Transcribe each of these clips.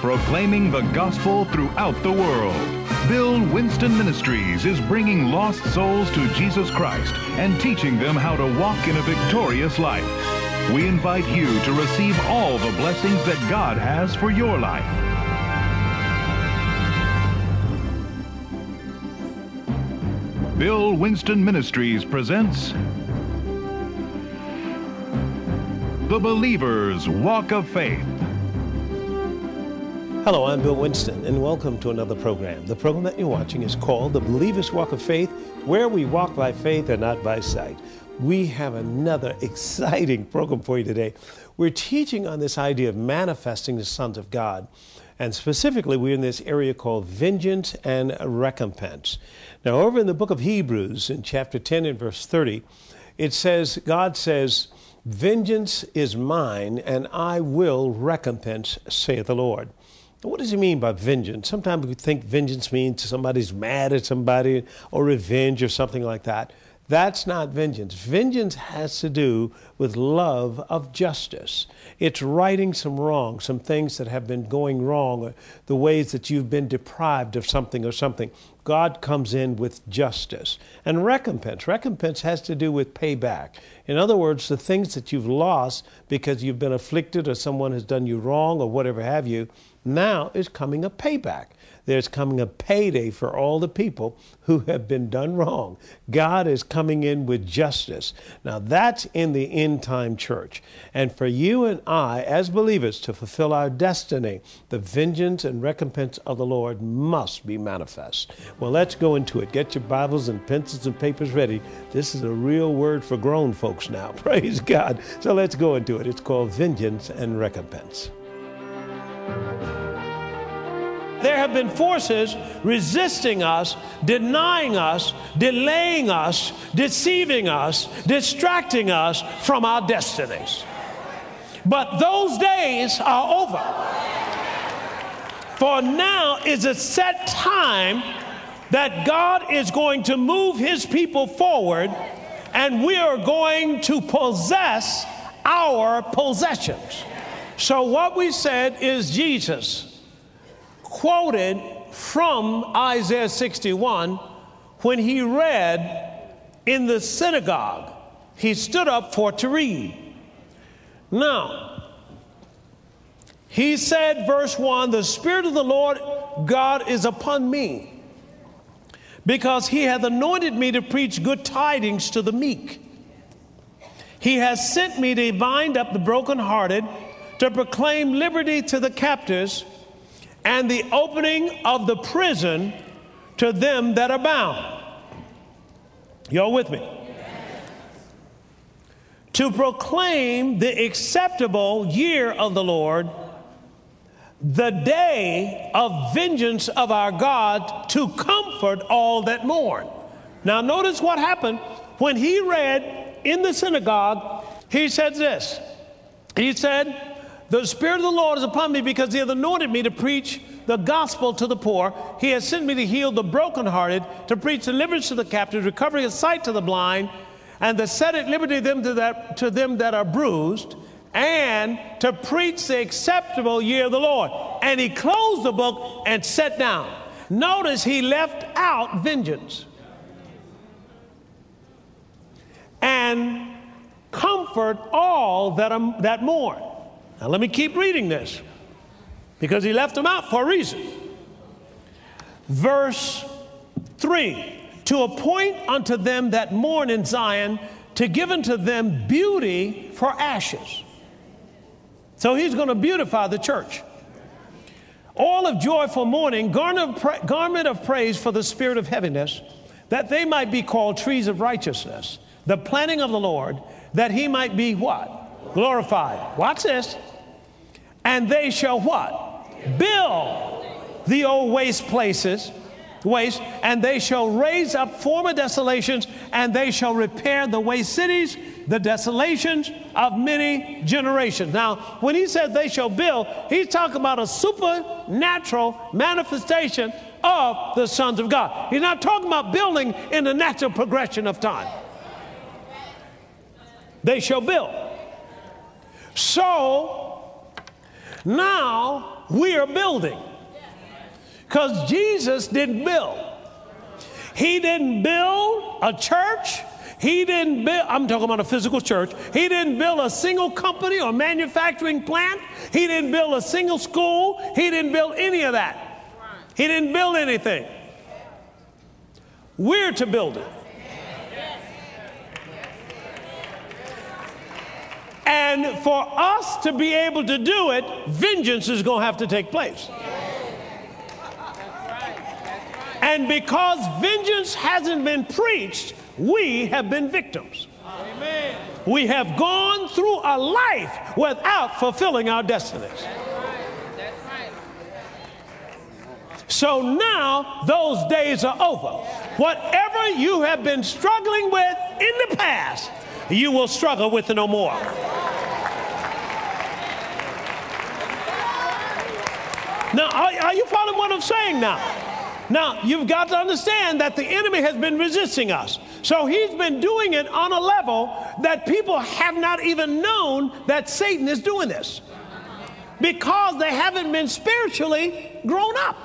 proclaiming the gospel throughout the world. Bill Winston Ministries is bringing lost souls to Jesus Christ and teaching them how to walk in a victorious life. We invite you to receive all the blessings that God has for your life. Bill Winston Ministries presents The Believer's Walk of Faith. Hello, I'm Bill Winston, and welcome to another program. The program that you're watching is called The Believer's Walk of Faith, where we walk by faith and not by sight. We have another exciting program for you today. We're teaching on this idea of manifesting the sons of God. And specifically, we're in this area called vengeance and recompense. Now, over in the book of Hebrews, in chapter 10 and verse 30, it says, God says, "Vengeance is mine, and I will recompense, saith the Lord." What does he mean by vengeance? Sometimes we think vengeance means somebody's mad at somebody or revenge or something like that. That's not vengeance. Vengeance has to do with love of justice. It's righting some wrong, some things that have been going wrong, or the ways that you've been deprived of something or something. God comes in with justice. And recompense. Recompense has to do with payback. In other words, the things that you've lost because you've been afflicted or someone has done you wrong or whatever have you, now is coming a payback. There's coming a payday for all the people who have been done wrong. God is coming in with justice. Now that's in the end time church. And for you and I, as believers, to fulfill our destiny, the vengeance and recompense of the Lord must be manifest. Well, let's go into it. Get your Bibles and pencils and papers ready. This is a real word for grown folks now. Praise God. So let's go into it. It's called vengeance and recompense. There have been forces resisting us, denying us, delaying us, deceiving us, distracting us from our destinies. But those days are over. For now is a set time that God is going to move his people forward, and we are going to possess our possessions. So what we said is Jesus quoted from Isaiah 61 when he read in the synagogue. He stood up for to read. Now, he said, verse 1, "The Spirit of the Lord God is upon me, because he hath anointed me to preach good tidings to the meek. He has sent me to bind up the brokenhearted, to proclaim liberty to the captives, and the opening of the prison to them that are bound." Y'all with me? To proclaim the acceptable year of the Lord, the day of vengeance of our God, to comfort all that mourn. Now notice what happened when he read in the synagogue. He said this. He said, "The Spirit of the Lord is upon me, because he hath anointed me to preach the gospel to the poor. He has sent me to heal the brokenhearted, to preach deliverance to the captives, recovery of sight to the blind, and to set at liberty to them that are bruised, and to preach the acceptable year of the Lord." And he closed the book and sat down. Notice he left out vengeance and comfort all that mourn. Now let me keep reading this, because he left them out for a reason. Verse 3, "To appoint unto them that mourn in Zion, to give unto them beauty for ashes." So he's going to beautify the church. "Oil of joyful mourning, garment of praise for the spirit of heaviness, that they might be called trees of righteousness, the planting of the Lord, that he might be" what? "Glorified." Watch this. "And they shall" what? "Build the old waste places, and they shall raise up former desolations, and they shall repair the waste cities, the desolations of many generations." Now, when he said they shall build, he's talking about a supernatural manifestation of the sons of God. He's not talking about building in the natural progression of time. They shall build. So Now we are building. Because Jesus didn't build. He didn't build a church. He didn't build, I'm talking about a physical church. He didn't build a single company or manufacturing plant. He didn't build a single school. He didn't build any of that. He didn't build anything. We're to build it. And for us to be able to do it, vengeance is going to have to take place. And because vengeance hasn't been preached, we have been victims. Amen. We have gone through a life without fulfilling our destinies. That's right. So now those days are over. Whatever you have been struggling with in the past, you will struggle with it no more. Now, are you following what I'm saying now? Now, you've got to understand that the enemy has been resisting us. So he's been doing it on a level that people have not even known that Satan is doing this. Because they haven't been spiritually grown up.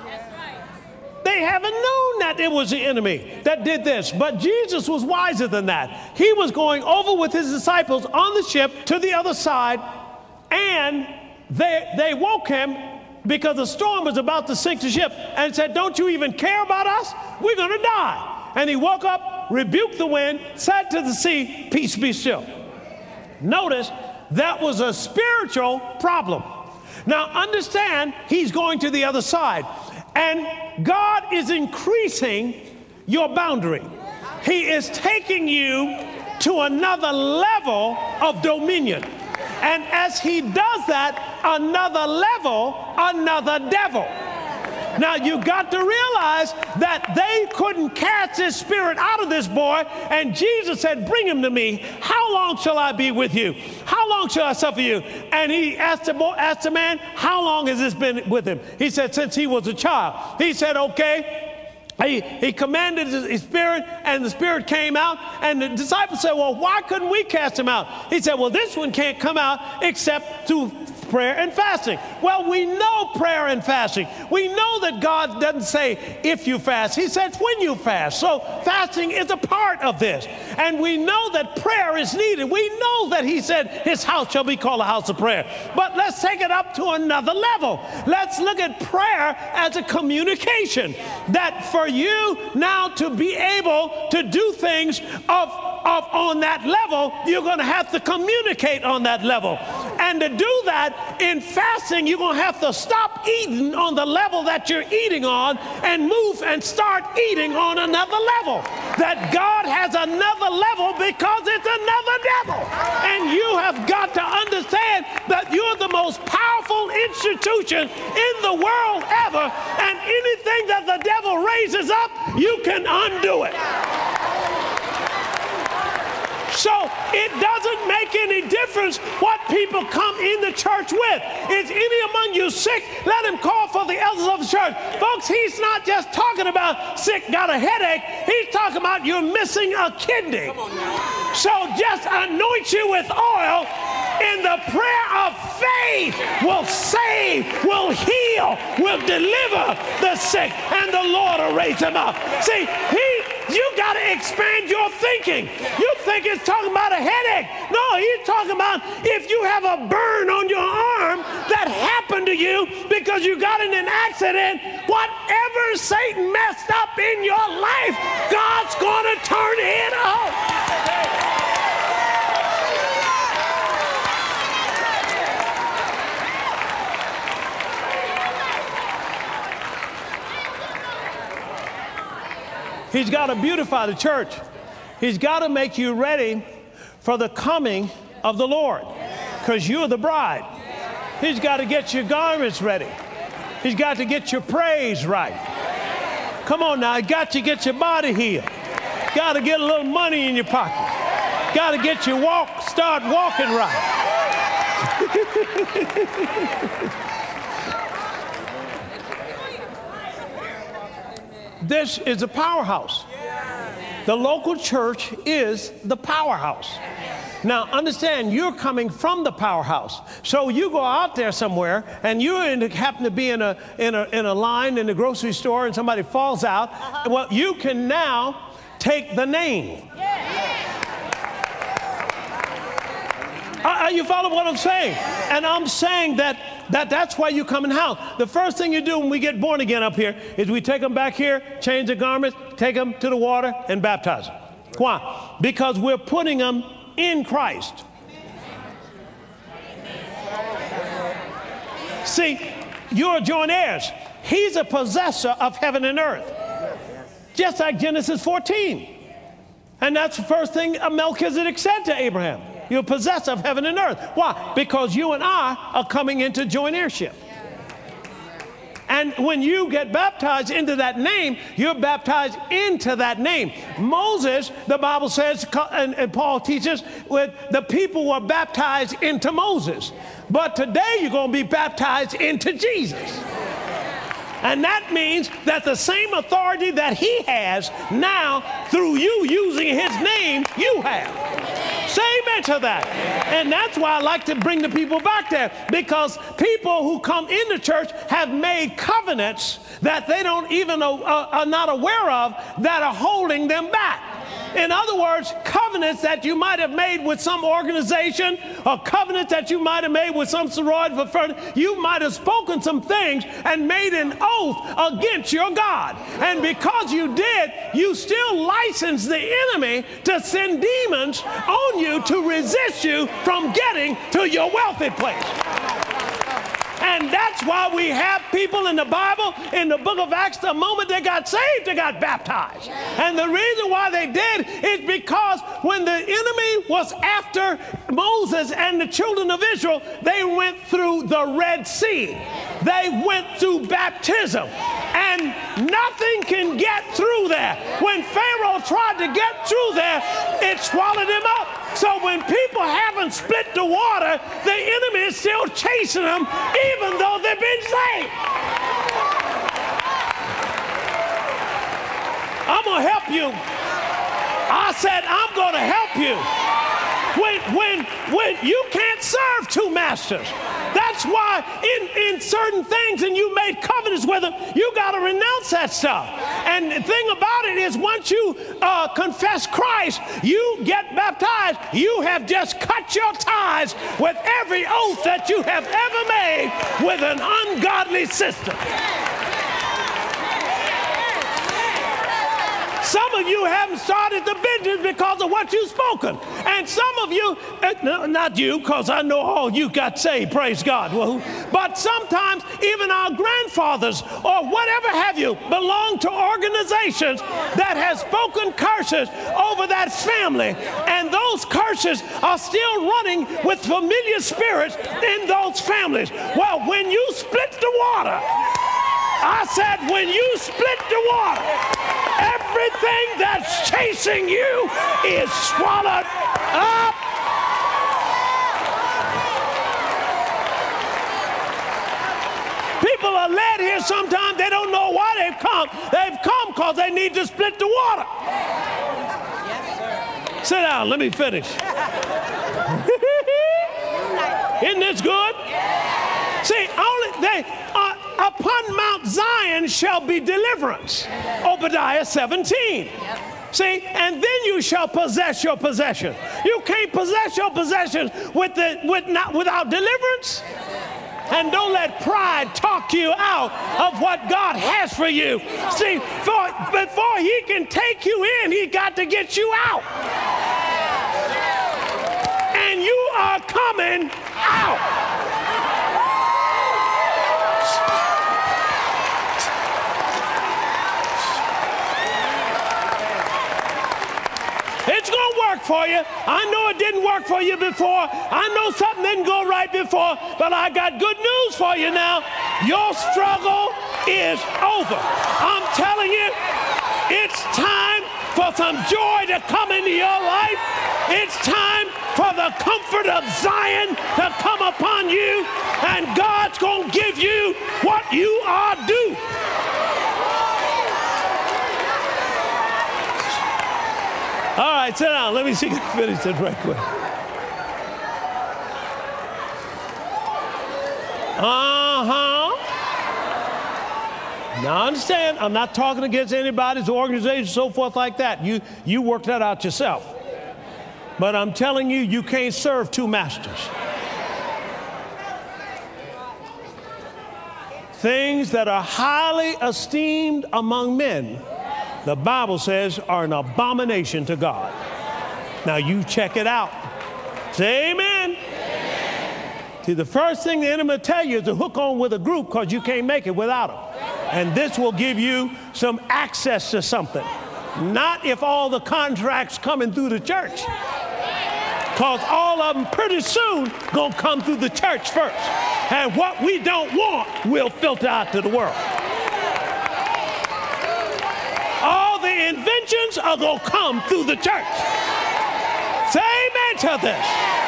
They haven't known that it was the enemy that did this. But Jesus was wiser than that. He was going over with his disciples on the ship to the other side, and they woke him because the storm was about to sink the ship, and said, "Don't you even care about us? We're going to die." And he woke up, rebuked the wind, said to the sea, "Peace, be still." Notice that was a spiritual problem. Now understand, he's going to the other side, and God is increasing your boundary. He is taking you to another level of dominion. And as he does that, another level, another devil. Now you got to realize that they couldn't cast this spirit out of this boy, and Jesus said, "Bring him to me. How long shall I be with you? How long shall I suffer you?" And he asked the man, "How long has this been with him?" He said, "Since he was a child." He said, "Okay." He commanded his spirit, and the spirit came out, and the disciples said, "Well, why couldn't we cast him out?" He said, "Well, this one can't come out except through prayer and fasting." Well, we know prayer and fasting. We know that God doesn't say if you fast. He says when you fast. So fasting is a part of this. And we know that prayer is needed. We know that he said his house shall be called a house of prayer. But let's take it up to another level. Let's look at prayer as a communication. That for you now to be able to do things on that level, you're going to have to communicate on that level. And to do that in fasting, you're going to have to stop eating on the level that you're eating on and move and start eating on another level. That God has another level because it's another devil. And you have got to understand that you're the most powerful institution in the world ever, and anything that the devil raises up, you can undo it. So it doesn't make any difference what people come in the church with. Is any among you sick? Let him call for the elders of the church. Folks, he's not just talking about sick, got a headache. He's talking about you're missing a kidney. So just anoint you with oil, and the prayer of faith will save, will heal, will deliver the sick, and the Lord will raise them up. See, you got to expand your thinking. You think it's talking about a headache. No, he's talking about if you have a burn on your arm that happened to you because you got in an accident, whatever Satan messed up in your life, God's going to turn it up. He's got to beautify the church. He's got to make you ready for the coming of the Lord, because you're the bride. He's got to get your garments ready. He's got to get your praise right. Come on now, he's got to get your body healed. Got to get a little money in your pocket. Got to get you start walking right. This is a powerhouse. The local church is the powerhouse. Now, understand, you're coming from the powerhouse. So you go out there somewhere, and you happen to be in a line in the grocery store, and somebody falls out. Well, you can now take the name. You follow what I'm saying? And I'm saying that's why you come in house. The first thing you do when we get born again up here is we take them back here, change the garments, take them to the water, and baptize them. Why? Because we're putting them in Christ. See, you're joint heirs. He's a possessor of heaven and earth. Just like Genesis 14. And that's the first thing Melchizedek said to Abraham. You're a possessor of heaven and earth. Why? Because you and I are coming into joint heirship. And when you get baptized into that name, you're baptized into that name. Moses, the Bible says, and Paul teaches, the people were baptized into Moses. But today you're going to be baptized into Jesus. And that means that the same authority that he has now through you using his name, you have. Say amen to that. And that's why I like to bring the people back there, because people who come into church have made covenants that they don't even are not aware of that are holding them back. In other words, covenants that you might have made with some organization, or covenants that you might have made with some sorority for further, you might have spoken some things and made an oath against your God. And because you did, you still licensed the enemy to send demons on you to resist you from getting to your wealthy place. And that's why we have people in the Bible, in the book of Acts, the moment they got saved, they got baptized. And the reason why they did is because when the enemy was after Moses and the children of Israel, they went through the Red Sea. They went through baptism. And nothing can get through there. When Pharaoh tried to get through there, it swallowed him up. So when people haven't split the water, the enemy is still chasing them, even though they've been saved. I'm going to help you. I said, I'm going to help you. When you can't serve two masters. That's why in certain things, and you made covenants with them, you got to renounce that stuff. And the thing about it is, once you confess Christ, you get baptized, you have just cut your ties with every oath that you have ever made with an ungodly system. Some of you haven't started the business because of what you've spoken. And some of you, not you, because I know all you got saved, praise God. But sometimes even our grandfathers or whatever have you belong to organizations that have spoken curses over that family. And those curses are still running with familiar spirits in those families. Well, when you split the water, I said, when you split the water, everything that's chasing you is swallowed up. People are led here sometimes, they don't know why they've come. They've come because they need to split the water. Yes, sit down, let me finish. Isn't this good? See, upon Mount Zion shall be deliverance. Obadiah 17. See, and then you shall possess your possession. You can't possess your possession without deliverance. And don't let pride talk you out of what God has for you. See, before he can take you in, he got to get you out. And you are coming out. It's going to work for you. I know it didn't work for you before. I know something didn't go right before, but I got good news for you now. Your struggle is over. I'm telling you, it's time for some joy to come into your life. It's time for the comfort of Zion to come upon you, and God's going to give you what you are due. All right, sit down. Let me see if I can finish this right quick. Now, understand, I'm not talking against anybody's organization, so forth like that. You work that out yourself. But I'm telling you, you can't serve two masters. Things that are highly esteemed among men, the Bible says, are an abomination to God. Now, you check it out. Say amen. See, the first thing the enemy will tell you is to hook on with a group because you can't make it without them. And this will give you some access to something. Not if all the contracts coming through the church. Because all of them pretty soon going to come through the church first. And what we don't want will filter out to the world. All the inventions are going to come through the church. Say amen to this.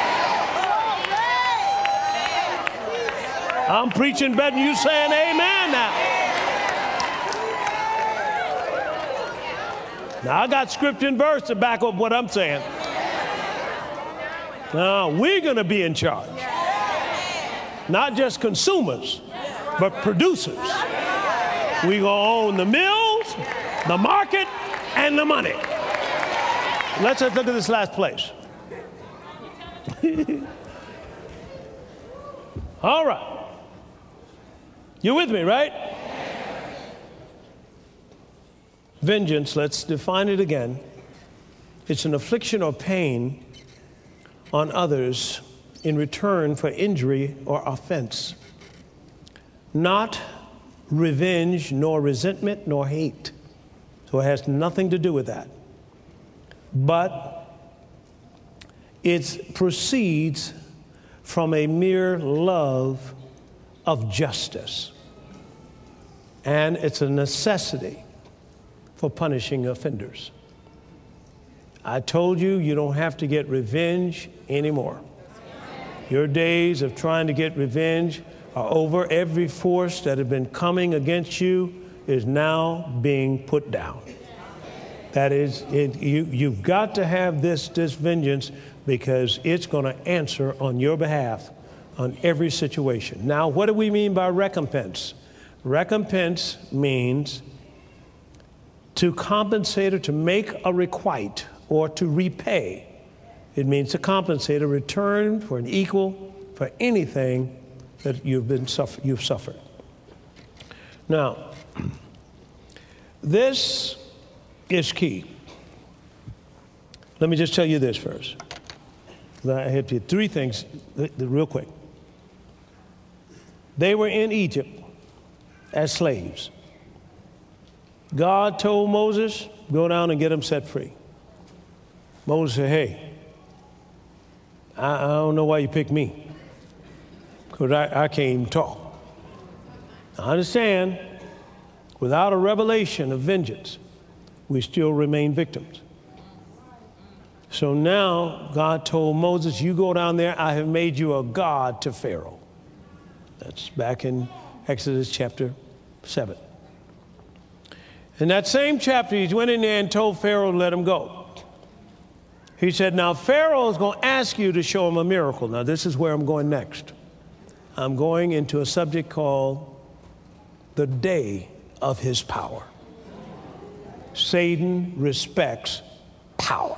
I'm preaching better than you saying amen now. Now, I got scripture and verse to back up what I'm saying. Now, we're going to be in charge. Not just consumers, but producers. We're going to own the mills, the market, and the money. Let's look at this last place. All right. You're with me, right? Vengeance, let's define it again. It's an affliction or pain on others in return for injury or offense. Not revenge, nor resentment, nor hate. So it has nothing to do with that. But it proceeds from a mere love of justice. And it's a necessity for punishing offenders. I told you, you don't have to get revenge anymore. Your days of trying to get revenge are over. Every force that had been coming against you is now being put down. That is, you've got to have this vengeance because it's going to answer on your behalf on every situation. Now, what do we mean by recompense? Recompense means to compensate or to make a requite or to repay. It means to compensate, a return for an equal for anything that you've suffered. Now, this is key. Let me just tell you this first. I have to three things real quick. They were in Egypt as slaves. God told Moses, go down and get them set free. Moses said, hey, I don't know why you picked me, because I can't even talk. I understand, without a revelation of vengeance, we still remain victims. So now God told Moses, you go down there, I have made you a god to Pharaoh. That's back in Exodus chapter 7. In that same chapter, he went in there and told Pharaoh to let him go. He said, now Pharaoh is going to ask you to show him a miracle. Now this is where I'm going next. I'm going into a subject called the day of his power. Satan respects power.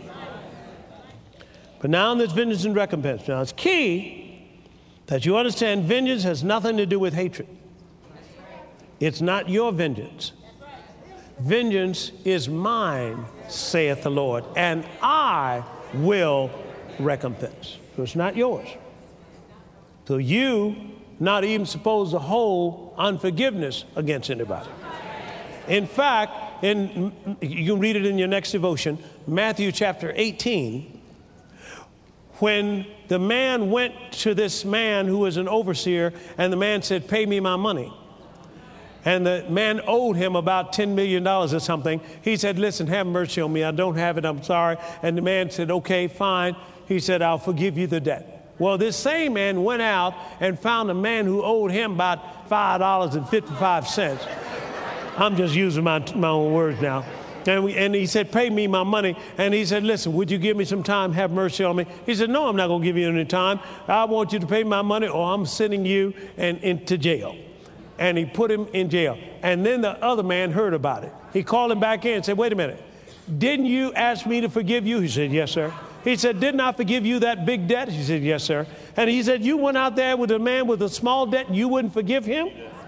But now there's vengeance and recompense. Now it's key that you understand vengeance has nothing to do with hatred. It's not your vengeance. Vengeance is mine, saith the Lord, and I will recompense. So it's not yours. So you not even supposed to hold unforgiveness against anybody. In fact, you can read it in your next devotion, Matthew chapter 18, when the man went to this man who was an overseer, and the man said, pay me my money. And the man owed him about $10 million or something. He said, listen, have mercy on me. I don't have it. I'm sorry. And the man said, okay, fine. He said, I'll forgive you the debt. Well, this same man went out and found a man who owed him about $5.55. I'm just using my own words now. And he said, pay me my money. And he said, listen, would you give me some time, have mercy on me? He said, no, I'm not going to give you any time. I want you to pay my money or I'm sending you into jail. And he put him in jail. And then the other man heard about it. He called him back in and said, wait a minute. Didn't you ask me to forgive you? He said, yes, sir. He said, didn't I forgive you that big debt? He said, yes, sir. And he said, you went out there with a man with a small debt and you wouldn't forgive him?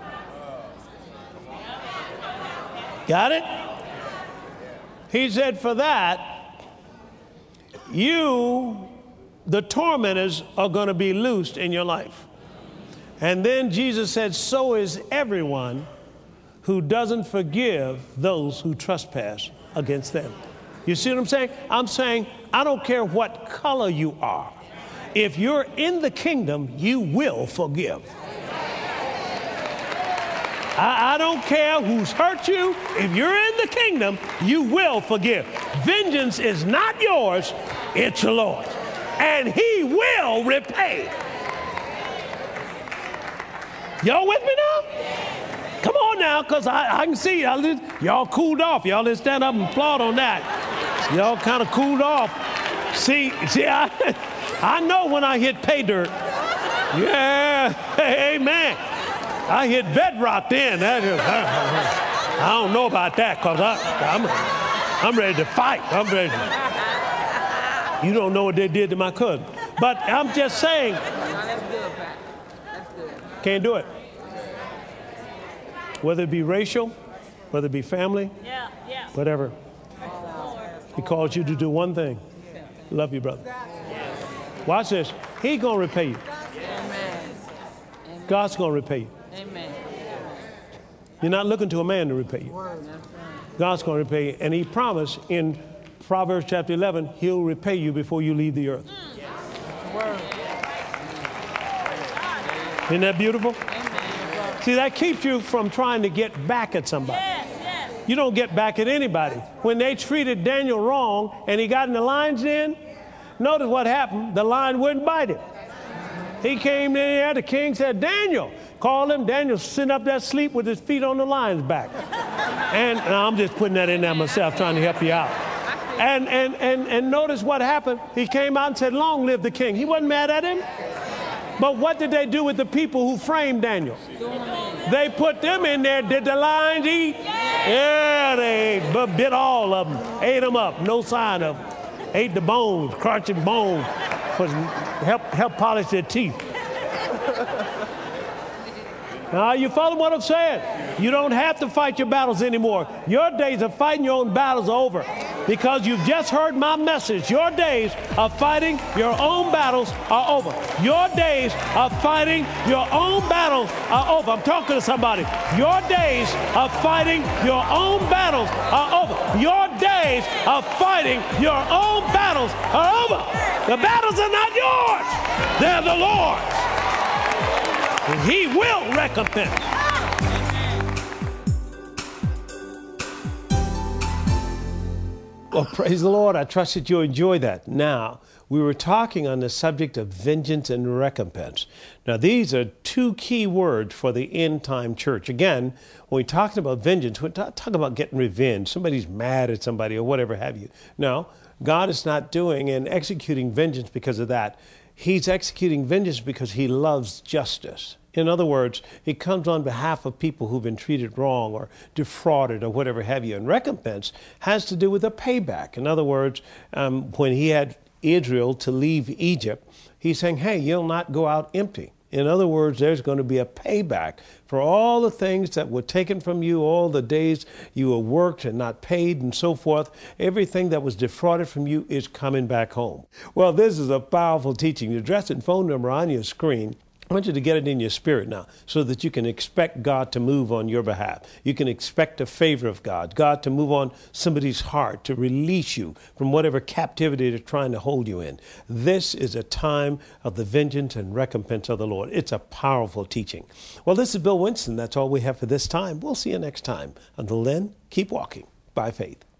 Got it? He said, for that, the tormentors are going to be loosed in your life. And then Jesus said, so is everyone who doesn't forgive those who trespass against them. You see what I'm saying? I'm saying, I don't care what color you are. If you're in the kingdom, you will forgive. I don't care who's hurt you. If you're in the kingdom, you will forgive. Vengeance is not yours, it's the Lord's. And he will repay. Y'all with me now? Come on now, because I can see y'all cooled off. Y'all didn't stand up and applaud on that. Y'all kind of cooled off. See, I know when I hit pay dirt. Yeah, amen. I hit bedrock then. I don't know about that because I'm ready to fight. I'm ready to. You don't know what they did to my cousin. But I'm just saying. That's good, Pat. That's good. Can't do it. Whether it be racial, whether it be family, whatever. He calls you to do one thing. Love you, brother. Watch this. He's going to repay you. God's going to repay you. Amen. You're not looking to a man to repay you. God's going to repay you. And he promised in Proverbs chapter 11, he'll repay you before you leave the earth. Isn't that beautiful? See, that keeps you from trying to get back at somebody. You don't get back at anybody. When they treated Daniel wrong and he got in the lion's den, notice what happened. The lion wouldn't bite him. He came in there, the king said, Daniel, called him. Daniel sitting up there asleep with his feet on the lion's back. And I'm just putting that in there myself, trying to help you out. And notice what happened. He came out and said, long live the king. He wasn't mad at him. But what did they do with the people who framed Daniel? They put them in there. Did the lions eat? Yeah, they bit all of them. Ate them up. No sign of them. Ate the bones, crunching bones. Help polish their teeth. Now, you follow what I'm saying? You don't have to fight your battles anymore. Your days of fighting your own battles are over because you've just heard my message. Your days of fighting your own battles are over. Your days of fighting your own battles are over. I'm talking to somebody. Your days of fighting your own battles are over. Your days of fighting your own battles are over. The battles are not yours. They're the Lord's. And he will recompense. Well, praise the Lord. I trust that you enjoy that. Now, we were talking on the subject of vengeance and recompense. Now, these are two key words for the end-time church. Again, when we're talking about vengeance, we're talking about getting revenge. Somebody's mad at somebody or whatever have you. No, God is not doing and executing vengeance because of that. He's executing vengeance because he loves justice. In other words, he comes on behalf of people who've been treated wrong or defrauded or whatever have you. And recompense has to do with a payback. In other words, when he had Israel to leave Egypt, he's saying, hey, you'll not go out empty. In other words, there's going to be a payback for all the things that were taken from you, all the days you were worked and not paid and so forth. Everything that was defrauded from you is coming back home. Well, this is a powerful teaching. The address and phone number on your screen. I want you to get it in your spirit now so that you can expect God to move on your behalf. You can expect the favor of God, God to move on somebody's heart, to release you from whatever captivity they're trying to hold you in. This is a time of the vengeance and recompense of the Lord. It's a powerful teaching. Well, this is Bill Winston. That's all we have for this time. We'll see you next time. Until then, keep walking by faith.